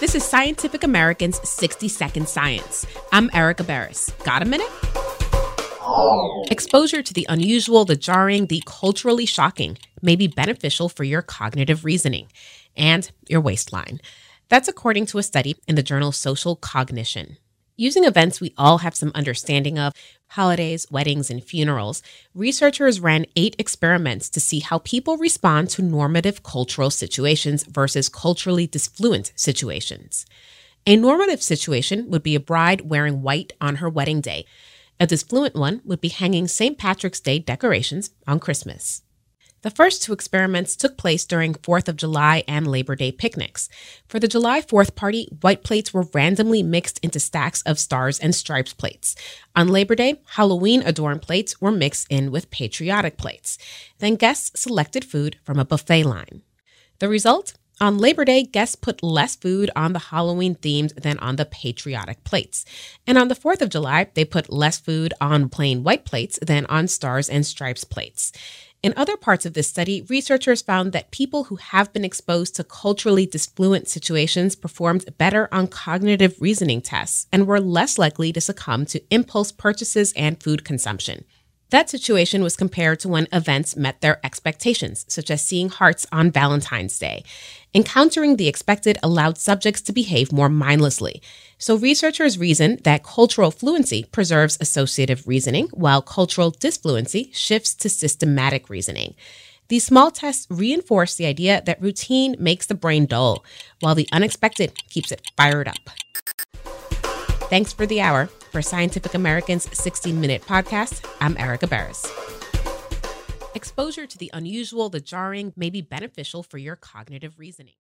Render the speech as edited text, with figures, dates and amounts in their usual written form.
This is Scientific American's 60-Second Science. I'm Erica Barris. Got a minute? Exposure to the unusual, the jarring, the culturally shocking may be beneficial for your cognitive reasoning and your waistline. That's according to a study in the journal Social Cognition. Using events we all have some understanding of, holidays, weddings, and funerals, researchers ran 8 experiments to see how people respond to normative cultural situations versus culturally disfluent situations. A normative situation would be a bride wearing white on her wedding day. A disfluent one would be hanging St. Patrick's Day decorations on Christmas. The first 2 experiments took place during 4th of July and Labor Day picnics. For the July 4th party, white plates were randomly mixed into stacks of stars and stripes plates. On Labor Day, Halloween-adorned plates were mixed in with patriotic plates. Then guests selected food from a buffet line. The result? On Labor Day, guests put less food on the Halloween themed than on the patriotic plates. And on the 4th of July, they put less food on plain white plates than on stars and stripes plates. In other parts of this study, researchers found that people who have been exposed to culturally disfluent situations performed better on cognitive reasoning tests and were less likely to succumb to impulse purchases and food consumption. That situation was compared to when events met their expectations, such as seeing hearts on Valentine's Day. Encountering the expected allowed subjects to behave more mindlessly. So researchers reason that cultural fluency preserves associative reasoning, while cultural disfluency shifts to systematic reasoning. These small tests reinforce the idea that routine makes the brain dull, while the unexpected keeps it fired up. Thanks for the hour. For Scientific American's 60-Minute Podcast, I'm Erica Barris. Exposure to the unusual, the jarring may be beneficial for your cognitive reasoning.